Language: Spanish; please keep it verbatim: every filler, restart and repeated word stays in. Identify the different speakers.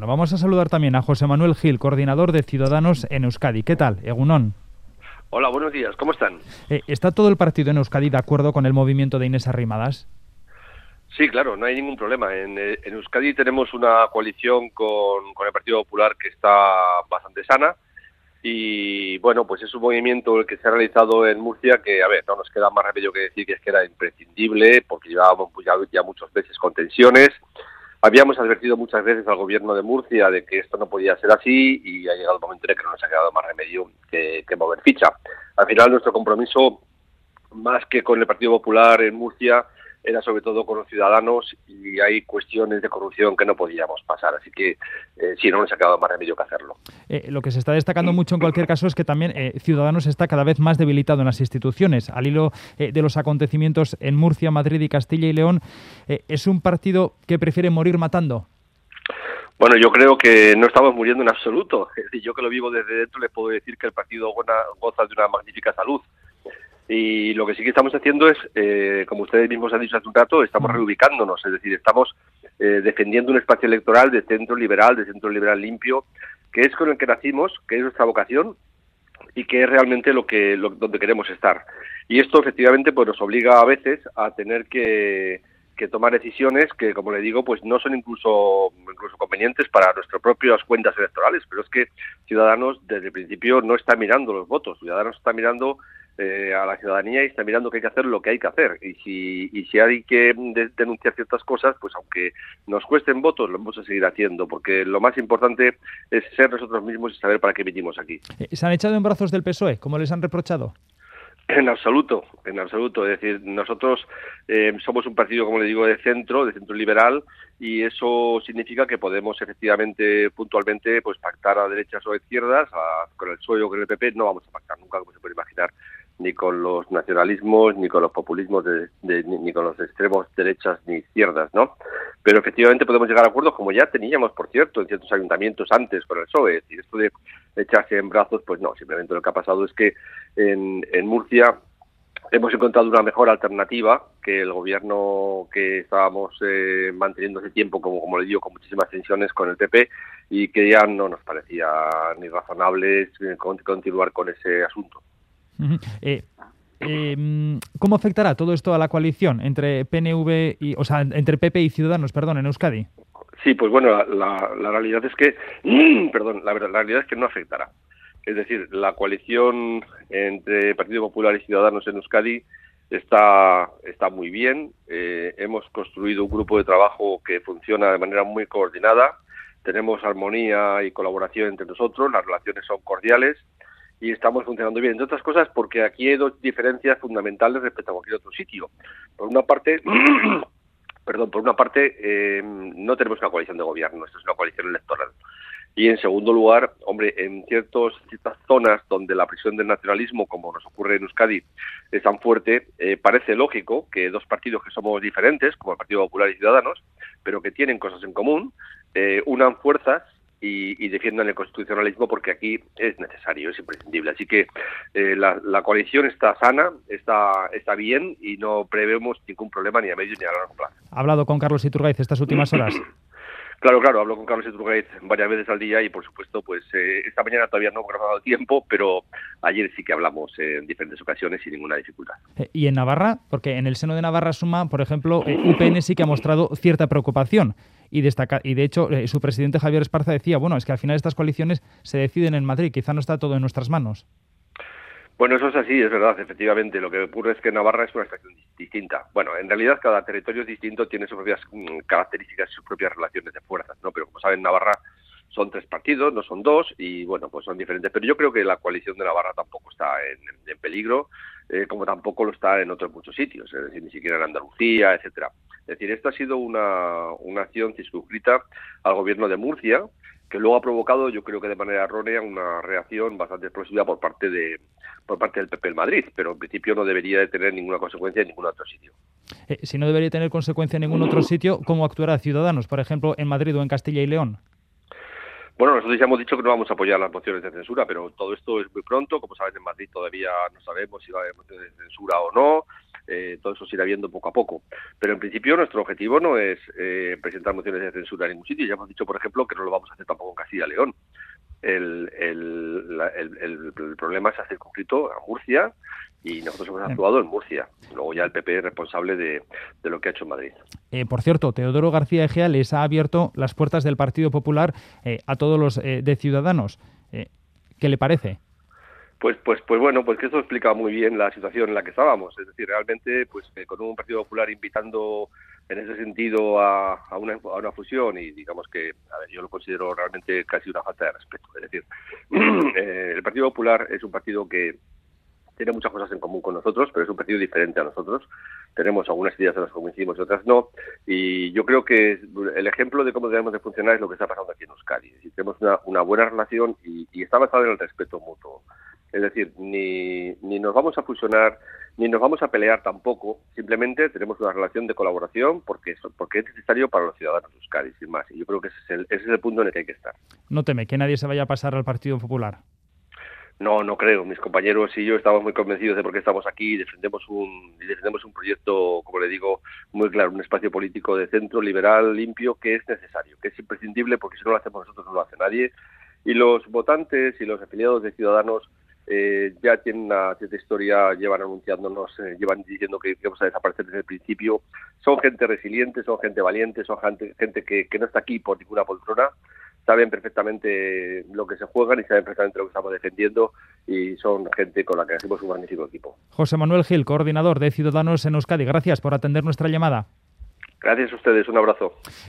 Speaker 1: Bueno, vamos a saludar también a José Manuel Gil, coordinador de Ciudadanos en Euskadi. ¿Qué tal, Egunon?
Speaker 2: Hola, buenos días, ¿cómo están?
Speaker 1: Eh, ¿Está todo el partido en Euskadi de acuerdo con el movimiento de Inés Arrimadas?
Speaker 2: Sí, claro, no hay ningún problema. En, en Euskadi tenemos una coalición con, con el Partido Popular que está bastante sana y, bueno, pues es un movimiento el que se ha realizado en Murcia que, a ver, no nos queda más remedio que decir que es que era imprescindible porque llevábamos pues, ya, ya muchos meses con tensiones. Habíamos advertido muchas veces al gobierno de Murcia de que esto no podía ser así y ha llegado el momento en el que no nos ha quedado más remedio que, que mover ficha. Al final, nuestro compromiso, más que con el Partido Popular en Murcia, era sobre todo con los ciudadanos y hay cuestiones de corrupción que no podíamos pasar. Así que eh, sí, no nos ha quedado más remedio que hacerlo.
Speaker 1: Eh, lo que se está destacando mucho en cualquier caso es que también eh, Ciudadanos está cada vez más debilitado en las instituciones. Al hilo eh, de los acontecimientos en Murcia, Madrid y Castilla y León, eh, ¿es un partido que prefiere morir matando?
Speaker 2: Bueno, yo creo que no estamos muriendo en absoluto. Es decir, yo que lo vivo desde dentro les puedo decir que el partido goza de una magnífica salud. Y lo que sí que estamos haciendo es, eh, como ustedes mismos han dicho hace un rato, estamos reubicándonos, es decir, estamos eh, defendiendo un espacio electoral de centro liberal, de centro liberal limpio, que es con el que nacimos, que es nuestra vocación y que es realmente lo que lo, donde queremos estar. Y esto efectivamente pues nos obliga a veces a tener que, que tomar decisiones que, como le digo, pues no son incluso incluso convenientes para nuestras propias cuentas electorales, pero es que Ciudadanos desde el principio no está mirando los votos, Ciudadanos está mirando Eh, a la ciudadanía y está mirando que hay que hacer lo que hay que hacer y si y si hay que de, denunciar ciertas cosas, pues aunque nos cuesten votos, lo vamos a seguir haciendo, porque lo más importante es ser nosotros mismos y saber para qué vinimos aquí.
Speaker 1: ¿Se han echado en brazos del P S O E, como les han reprochado?
Speaker 2: En absoluto, en absoluto. Es decir, nosotros eh, somos un partido, como le digo, de centro, de centro liberal, y eso significa que podemos efectivamente, puntualmente, pues pactar a derechas o a izquierdas, a, con el P S O E o con el P P, no vamos a pactar nunca, como se puede imaginar, ni con los nacionalismos, ni con los populismos, de, de, ni, ni con los extremos derechas ni izquierdas, ¿no? Pero efectivamente podemos llegar a acuerdos, como ya teníamos, por cierto, en ciertos ayuntamientos antes con el P S O E. Es decir, esto de echarse en brazos, pues no, simplemente lo que ha pasado es que en, en Murcia hemos encontrado una mejor alternativa que el gobierno que estábamos eh, manteniendo hace tiempo, como, como le digo, con muchísimas tensiones con el P P, y que ya no nos parecía ni razonable continuar con ese asunto.
Speaker 1: Uh-huh. Eh, eh, ¿Cómo afectará todo esto a la coalición entre P N V y, o sea, entre P P y Ciudadanos, perdón, en Euskadi?
Speaker 2: Sí, pues bueno, la, la, la realidad es que, perdón, la, la realidad es que no afectará. Es decir, la coalición entre Partido Popular y Ciudadanos en Euskadi está está muy bien. Eh, hemos construido un grupo de trabajo que funciona de manera muy coordinada. Tenemos armonía y colaboración entre nosotros, las relaciones son cordiales y estamos funcionando bien. Entre otras cosas, porque aquí hay dos diferencias fundamentales respecto a cualquier otro sitio. Por una parte, perdón, por una parte, eh, no tenemos una coalición de gobierno, esto es una coalición electoral. Y en segundo lugar, hombre, en ciertos, ciertas zonas donde la presión del nacionalismo, como nos ocurre en Euskadi, es tan fuerte, eh, parece lógico que dos partidos que somos diferentes, como el Partido Popular y Ciudadanos, pero que tienen cosas en común, eh, unan fuerzas y, y defiendan el constitucionalismo, porque aquí es necesario, es imprescindible. Así que eh, la, la coalición está sana, está, está bien y no prevemos ningún problema ni a medio ni a largo plazo.
Speaker 1: ¿Ha hablado con Carlos Iturgaiz estas últimas horas?
Speaker 2: Claro, claro, hablo con Carlos Iturgaiz varias veces al día y, por supuesto, pues eh, esta mañana todavía no me ha dado tiempo, pero ayer sí que hablamos eh, en diferentes ocasiones sin ninguna dificultad.
Speaker 1: ¿Y en Navarra? Porque en el seno de Navarra Suma, por ejemplo, eh, U P N sí que ha mostrado cierta preocupación y destaca, y de hecho eh, su presidente Javier Esparza decía, bueno, es que al final estas coaliciones se deciden en Madrid, quizá no está todo en nuestras manos.
Speaker 2: Bueno, eso es así, es verdad, efectivamente. Lo que ocurre es que Navarra es una situación distinta. Bueno, en realidad cada territorio es distinto, tiene sus propias mm, características y sus propias relaciones de fuerzas, ¿no? Pero como saben, Navarra son tres partidos, no son dos, y bueno, pues son diferentes. Pero yo creo que la coalición de Navarra tampoco está en, en peligro, eh, como tampoco lo está en otros muchos sitios, es decir, ni siquiera en Andalucía, etcétera. Es decir, esta ha sido una, una acción circunscrita al gobierno de Murcia, que luego ha provocado, yo creo que de manera errónea, una reacción bastante explosiva por parte de por parte del P P en Madrid, pero en principio no debería de tener ninguna consecuencia en ningún otro sitio.
Speaker 1: Eh, si no debería tener consecuencia en ningún otro sitio, ¿cómo actuará Ciudadanos, por ejemplo, en Madrid o en Castilla y León?
Speaker 2: Bueno, nosotros ya hemos dicho que no vamos a apoyar las mociones de censura, pero todo esto es muy pronto. Como saben, en Madrid todavía no sabemos si va a haber mociones de censura o no. Eh, todo eso se irá viendo poco a poco. Pero en principio nuestro objetivo no es eh, presentar mociones de censura en ningún sitio. Ya hemos dicho, por ejemplo, que no lo vamos a hacer Castilla y León. El, el, la, el, el, el problema se ha circunscrito a Murcia y nosotros hemos actuado en Murcia. Luego ya el P P es responsable de, de lo que ha hecho en Madrid.
Speaker 1: Eh, por cierto, Teodoro García Egea les ha abierto las puertas del Partido Popular eh, a todos los eh, de Ciudadanos. Eh, ¿Qué le parece?
Speaker 2: Pues, pues, pues bueno, pues que eso explica muy bien la situación en la que estábamos. Es decir, realmente, pues eh, con un Partido Popular invitando en ese sentido a, a, una, a una fusión, y digamos que, a ver, yo lo considero realmente casi una falta de respeto. Es decir, eh, el Partido Popular es un partido que tiene muchas cosas en común con nosotros, pero es un partido diferente a nosotros. Tenemos algunas ideas en las que coincidimos y otras no. Y yo creo que el ejemplo de cómo debemos de funcionar es lo que está pasando aquí en Euskadi. Es decir, tenemos una, una buena relación y, y está basada en el respeto mutuo. Es decir, ni, ni nos vamos a fusionar, ni nos vamos a pelear tampoco. Simplemente tenemos una relación de colaboración porque, porque es necesario para los ciudadanos de Euskadi, sin más. Y yo creo que ese es, el, ese es el punto en el que hay que estar.
Speaker 1: No teme que nadie se vaya a pasar al Partido Popular.
Speaker 2: No, no creo. Mis compañeros y yo estamos muy convencidos de por qué estamos aquí y defendemos un, y defendemos un proyecto, como le digo, muy claro, un espacio político de centro, liberal, limpio, que es necesario, que es imprescindible, porque si no lo hacemos nosotros no lo hace nadie. Y los votantes y los afiliados de Ciudadanos eh, ya tienen una cierta historia, llevan anunciándonos, eh, llevan diciendo que vamos a desaparecer desde el principio. Son gente resiliente, son gente valiente, son gente, gente que, que no está aquí por ninguna poltrona. Saben perfectamente lo que se juegan y saben perfectamente lo que estamos defendiendo y son gente con la que hacemos un magnífico equipo.
Speaker 1: José Manuel Gil, coordinador de Ciudadanos en Euskadi, gracias por atender nuestra llamada.
Speaker 2: Gracias a ustedes, un abrazo.